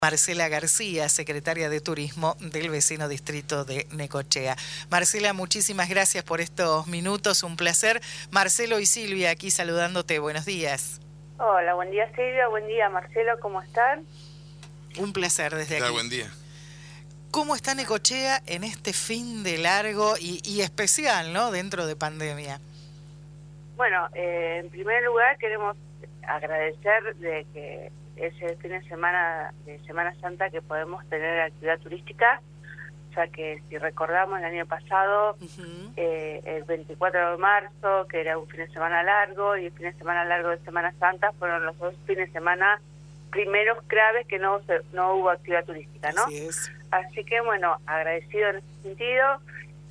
Marcela García, secretaria de Turismo del vecino distrito de Necochea. Marcela, muchísimas gracias por estos minutos, un placer. Marcelo y Silvia aquí saludándote, buenos días. Hola, buen día Silvia, buen día Marcelo, ¿cómo están? Un placer desde aquí. Buen día. ¿Cómo está Necochea en este fin de largo y especial, ¿no? Dentro de pandemia. Bueno, en primer lugar queremos agradecer de que ese fin de Semana Santa que podemos tener actividad turística, ya que si recordamos el año pasado, el 24 de marzo, que era un fin de semana largo, y el fin de semana largo de Semana Santa fueron los dos fines de semana primeros claves que no hubo actividad turística, ¿no? Así es. Así que, bueno, agradecido en ese sentido.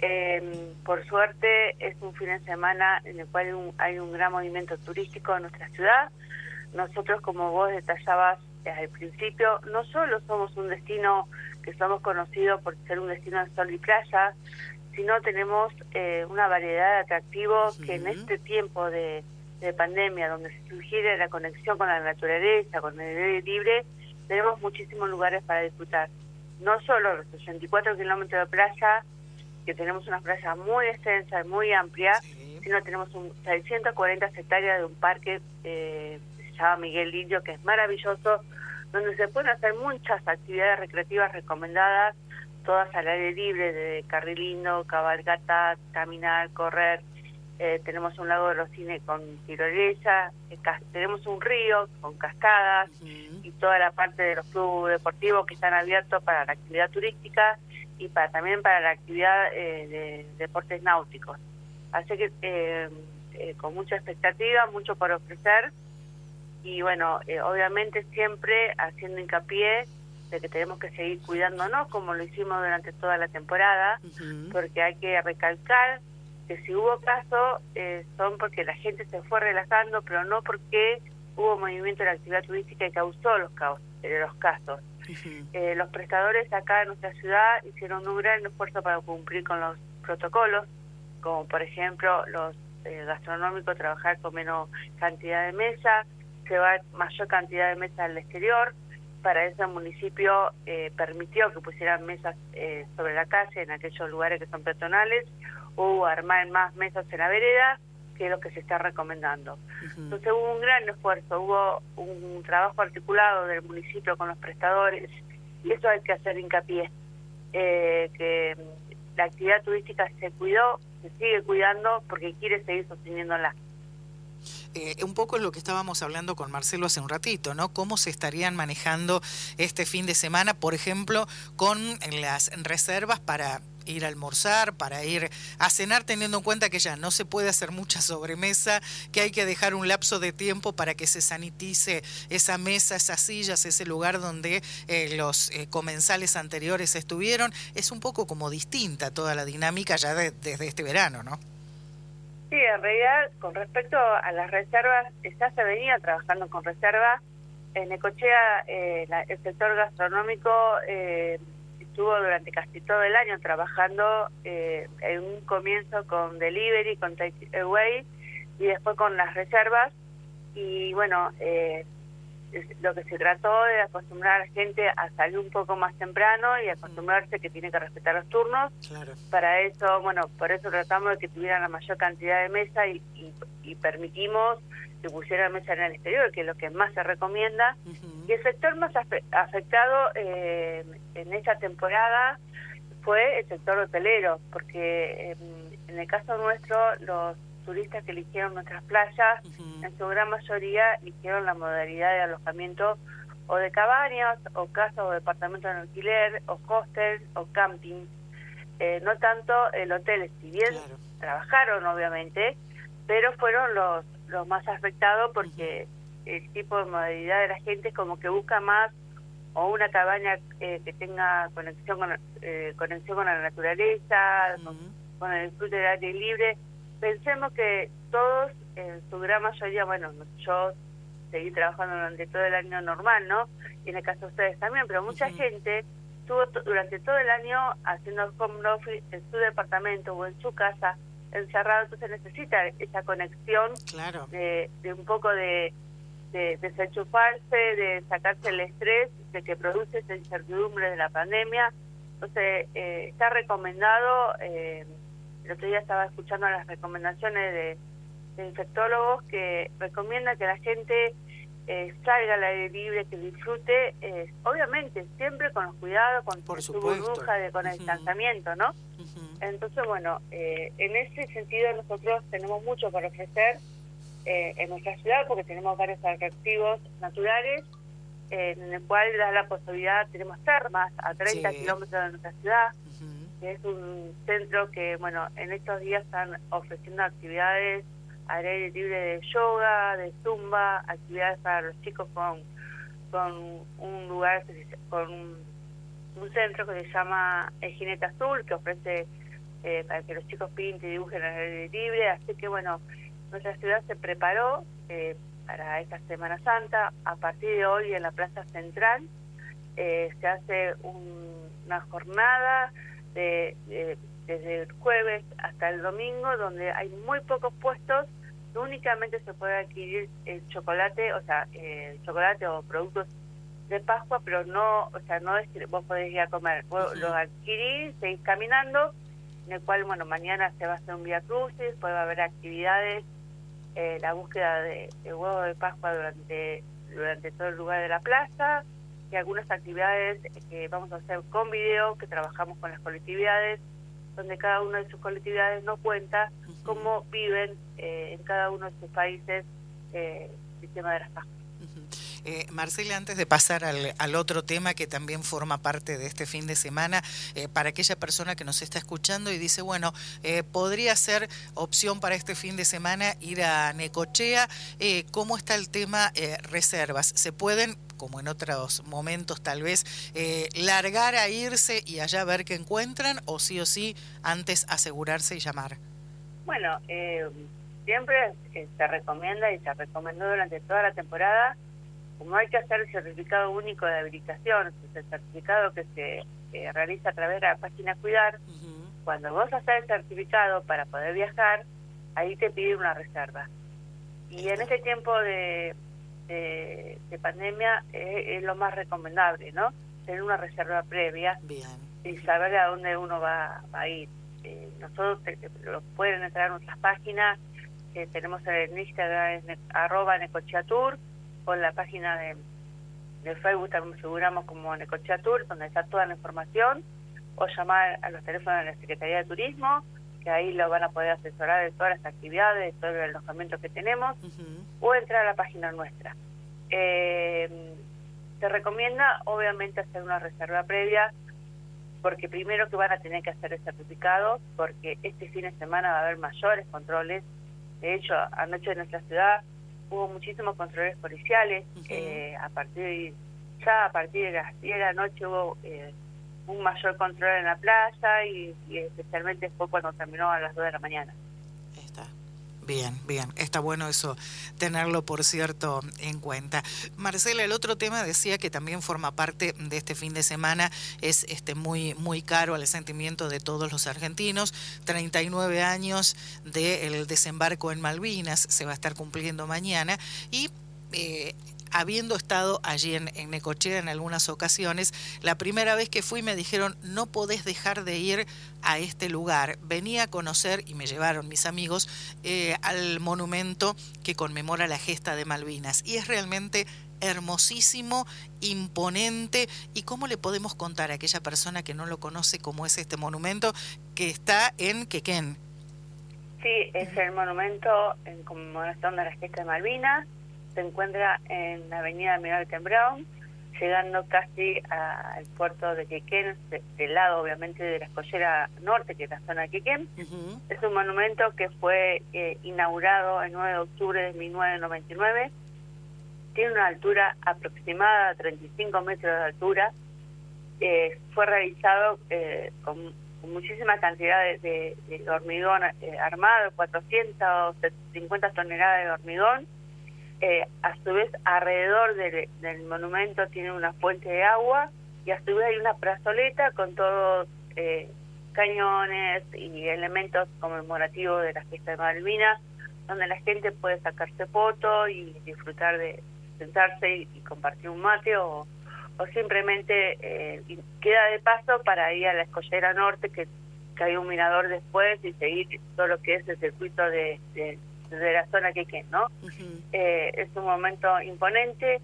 Por suerte es un fin de semana en el cual hay un gran movimiento turístico en nuestra ciudad. Nosotros, como vos detallabas al principio, no solo somos un destino que somos conocidos por ser un destino de sol y playa, sino tenemos una variedad de atractivos que en este tiempo de pandemia, donde se sugiere la conexión con la naturaleza, con el aire libre, tenemos muchísimos lugares para disfrutar. No solo los 84 kilómetros de playa, que tenemos una playa muy extensa y muy amplia, sino tenemos 640 hectáreas de un parque que se llama Miguel Lillo, que es maravilloso, donde se pueden hacer muchas actividades recreativas recomendadas, todas al aire libre, de carril, cabalgata, caminar, correr. Tenemos un lago de los cines con tirolesa, tenemos un río con cascadas y toda la parte de los clubes deportivos que están abiertos para la actividad turística y también para la actividad de deportes náuticos. Así que con mucha expectativa, mucho por ofrecer y bueno, obviamente siempre haciendo hincapié de que tenemos que seguir cuidándonos como lo hicimos durante toda la temporada, porque hay que recalcar que si hubo casos son porque la gente se fue relajando, pero no porque hubo movimiento de la actividad turística y causó los casos. Los prestadores acá en nuestra ciudad hicieron un gran esfuerzo para cumplir con los protocolos, como por ejemplo los gastronómicos, trabajar con menos cantidad de mesas, llevar mayor cantidad de mesas al exterior. Para eso el municipio permitió que pusieran mesas sobre la calle en aquellos lugares que son peatonales, o armar más mesas en la vereda, que es lo que se está recomendando. Entonces hubo un gran esfuerzo, hubo un trabajo articulado del municipio con los prestadores, y eso hay que hacer hincapié, que la actividad turística se cuidó, se sigue cuidando, porque quiere seguir sosteniéndola. Un poco es lo que estábamos hablando con Marcelo hace un ratito, ¿no? ¿Cómo se estarían manejando este fin de semana, por ejemplo, con las reservas para ir a almorzar, para ir a cenar, teniendo en cuenta que ya no se puede hacer mucha sobremesa, que hay que dejar un lapso de tiempo para que se sanitice esa mesa, esas sillas, ese lugar donde los comensales anteriores estuvieron? Es un poco como distinta toda la dinámica ya desde este verano, ¿no? Sí, en realidad, con respecto a las reservas, ya se venía trabajando con reservas. En Necochea, el sector gastronómico estuvo durante casi todo el año trabajando en un comienzo con delivery, con takeaway, y después con las reservas. Y bueno, lo que se trató de acostumbrar a la gente a salir un poco más temprano y acostumbrarse que tiene que respetar los turnos. Claro. Para eso, bueno, por eso tratamos de que tuvieran la mayor cantidad de mesa y permitimos que pusieran mesa en el exterior, que es lo que más se recomienda. Y el sector más afectado en esta temporada fue el sector hotelero, porque en el caso nuestro, los turistas que eligieron nuestras playas, en su gran mayoría eligieron la modalidad de alojamiento o de cabañas, o casas o departamentos en alquiler, o hostels, o camping. No tanto el hotel, si bien trabajaron obviamente, pero fueron los más afectados porque el tipo de modalidad de la gente es como que busca más o una cabaña que tenga conexión con la naturaleza, con el disfrute del aire libre. Pensemos que todos, en su gran mayoría, bueno, yo seguí trabajando durante todo el año normal, ¿no? Y en el caso de ustedes también, pero mucha gente estuvo durante todo el año haciendo home office en su departamento o en su casa, encerrado, entonces necesita esa conexión de un poco de de desenchufarse, de sacarse el estrés de que produce esa incertidumbre de la pandemia. Entonces, está recomendado, el otro día estaba escuchando las recomendaciones de infectólogos que recomiendan que la gente salga al aire libre, que disfrute, obviamente, siempre con los cuidados, con su burbuja, con el distanciamiento, ¿no? Entonces, bueno, en ese sentido nosotros tenemos mucho para ofrecer en nuestra ciudad, porque tenemos varios atractivos naturales, en el cual da la posibilidad, tenemos termas a 30 kilómetros de nuestra ciudad, que es un centro que, bueno, en estos días están ofreciendo actividades al aire libre de yoga, de zumba, actividades para los chicos con un lugar, con un centro que se llama El Jinete Azul, que ofrece para que los chicos pinten y dibujen al aire libre. Así que, bueno, nuestra ciudad se preparó para esta Semana Santa. A partir de hoy en la Plaza Central se hace una jornada desde el jueves hasta el domingo, donde hay muy pocos puestos. Únicamente se puede adquirir el chocolate, chocolate o productos de Pascua, pero no, o sea, no es que vos podés ir a comer, vos lo adquirís, seguís caminando, en el cual, bueno, mañana se va a hacer un vía crucis, puede haber actividades, la búsqueda de huevo de Pascua durante todo el lugar de la plaza, y algunas actividades que vamos a hacer con video, que trabajamos con las colectividades, donde cada una de sus colectividades nos cuenta cómo viven en cada uno de sus países el tema de las Pascuas. Marcela, antes de pasar al otro tema que también forma parte de este fin de semana, para aquella persona que nos está escuchando y dice, bueno, podría ser opción para este fin de semana ir a Necochea, ¿cómo está el tema reservas? ¿Se pueden, como en otros momentos tal vez, largar a irse y allá ver qué encuentran, o sí antes asegurarse y llamar? Bueno, siempre se recomienda y se recomendó durante toda la temporada, como hay que hacer el certificado único de habilitación, el certificado que se realiza a través de la página Cuidar. Cuando vos haces el certificado para poder viajar, ahí te piden una reserva. Y en este tiempo de pandemia es lo más recomendable, ¿no? Tener una reserva previa. Bien. Y saber a dónde uno va a ir. Nosotros lo pueden entrar en nuestras páginas, tenemos el Instagram @necocheatour, con la página de Facebook también figuramos como Necochea Tour, donde está toda la información, o llamar a los teléfonos de la Secretaría de Turismo, que ahí lo van a poder asesorar de todas las actividades, de todo el alojamiento que tenemos, o entrar a la página nuestra. Se recomienda, obviamente, hacer una reserva previa, porque primero que van a tener que hacer el certificado, porque este fin de semana va a haber mayores controles. De hecho, anoche en nuestra ciudad hubo muchísimos controles policiales. A partir de las 10 de la noche hubo un mayor control en la playa, y especialmente fue cuando terminó a las 2 de la mañana. Está bien, está bueno eso, tenerlo por cierto en cuenta. Marcela, el otro tema decía que también forma parte de este fin de semana, es muy caro al sentimiento de todos los argentinos. 39 años del desembarco en Malvinas se va a estar cumpliendo mañana, y habiendo estado allí en Necochea en algunas ocasiones, la primera vez que fui me dijeron, no podés dejar de ir a este lugar. Venía a conocer, y me llevaron mis amigos, al monumento que conmemora la gesta de Malvinas, y es realmente hermosísimo, imponente. ¿Y cómo le podemos contar a aquella persona que no lo conoce cómo es este monumento que está en Quequén? Sí, es el monumento en conmemoración de la gesta de Malvinas. Se encuentra en la avenida Miguel Tembrón, llegando casi al puerto de Quequén, del lado obviamente de la escollera norte, que es la zona de Quequén. Es un monumento que fue inaugurado el 9 de octubre de 1999. Tiene una altura aproximada de 35 metros de altura. Fue realizado con muchísima cantidad de hormigón armado, 450 toneladas de hormigón. A su vez, alrededor del monumento tiene una fuente de agua, y a su vez hay una plazoleta con todos cañones y elementos conmemorativos de la gesta de Malvinas, donde la gente puede sacarse fotos y disfrutar de sentarse y compartir un mate o simplemente queda de paso para ir a la Escollera Norte, que hay un mirador después, y seguir todo lo que es el circuito de la zona Quequén, ¿no? Es un momento imponente,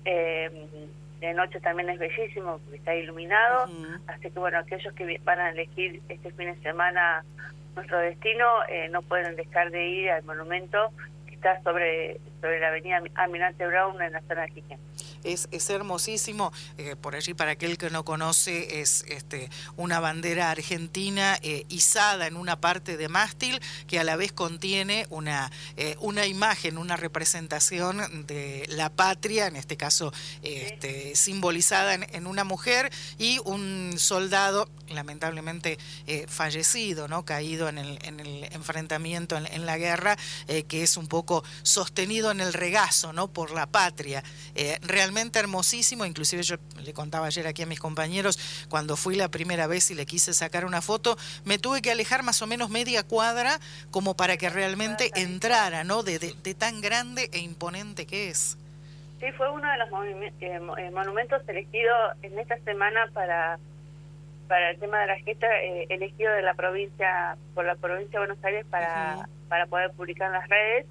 de noche también es bellísimo porque está iluminado, así que bueno, aquellos que van a elegir este fin de semana nuestro destino no pueden dejar de ir al monumento que está sobre la avenida Almirante Brown en la zona de Quequén. Es hermosísimo, por allí para aquel que no conoce, es una bandera argentina izada en una parte de mástil que a la vez contiene una imagen, una representación de la patria, en este caso simbolizada en una mujer, y un soldado lamentablemente fallecido, ¿no? Caído en el enfrentamiento en la guerra, que es un poco sostenido en el regazo, ¿no? Por la patria. Realmente hermosísimo, inclusive yo le contaba ayer aquí a mis compañeros, cuando fui la primera vez y le quise sacar una foto, me tuve que alejar más o menos media cuadra como para que realmente entrara, ¿no? De tan grande e imponente que es. Sí, fue uno de los monumentos elegidos en esta semana para el tema de la gesta, elegido de la provincia, por la provincia de Buenos Aires para poder publicar en las redes.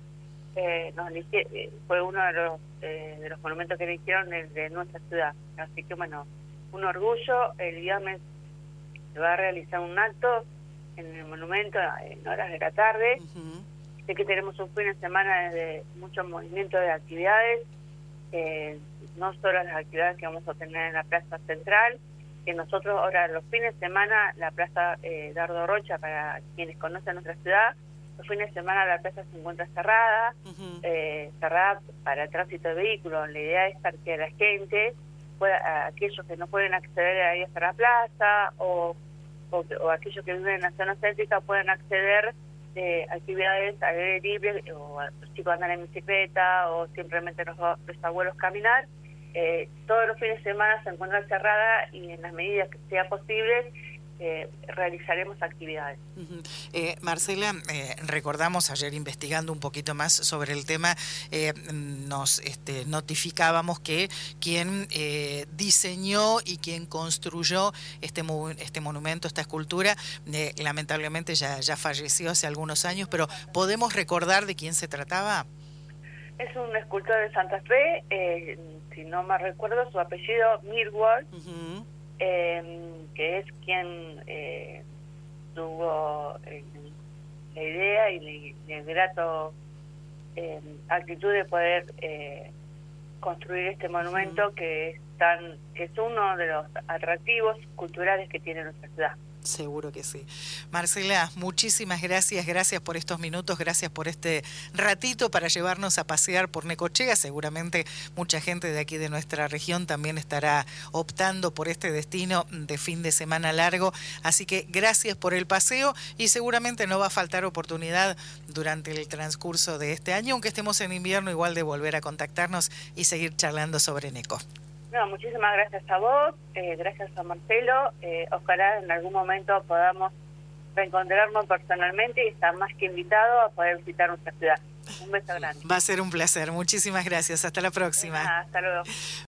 Fue uno de los monumentos que eligieron de nuestra ciudad, así que bueno, un orgullo. El viernes se va a realizar un acto en el monumento en horas de la tarde. Sé que tenemos un fin de semana de mucho movimiento de actividades, no solo las actividades que vamos a tener en la Plaza Central, que nosotros ahora los fines de semana, la Plaza Dardo Rocha, para quienes conocen nuestra ciudad, los fines de semana la plaza se encuentra cerrada, cerrada para el tránsito de vehículos. La idea es para que la gente, aquellos que no pueden acceder ahí hasta la plaza, o aquellos que viven en la zona céntrica, puedan acceder a actividades al aire libre, o los chicos andan en bicicleta, o simplemente los abuelos caminar. Todos los fines de semana se encuentra cerrada, y en las medidas que sea posible realizaremos actividades. Marcela, recordamos ayer, investigando un poquito más sobre el tema, nos notificábamos que quien diseñó y quien construyó este monumento, esta escultura, lamentablemente ya falleció hace algunos años, pero ¿podemos recordar de quién se trataba? Es un escultor de Santa Fe, si no me recuerdo su apellido, Mirwald, que es quien tuvo la idea y el grato actitud de poder construir este monumento que es uno de los atractivos culturales que tiene nuestra ciudad. Seguro que sí. Marcela, muchísimas gracias por estos minutos, gracias por este ratito para llevarnos a pasear por Necochea. Seguramente mucha gente de aquí de nuestra región también estará optando por este destino de fin de semana largo, así que gracias por el paseo, y seguramente no va a faltar oportunidad durante el transcurso de este año, aunque estemos en invierno, igual de volver a contactarnos y seguir charlando sobre Neco. No, muchísimas gracias a vos, gracias a Marcelo. Ojalá en algún momento podamos reencontrarnos personalmente y estar más que invitados a poder visitar nuestra ciudad. Un beso grande. Va a ser un placer. Muchísimas gracias. Hasta la próxima. Hasta luego.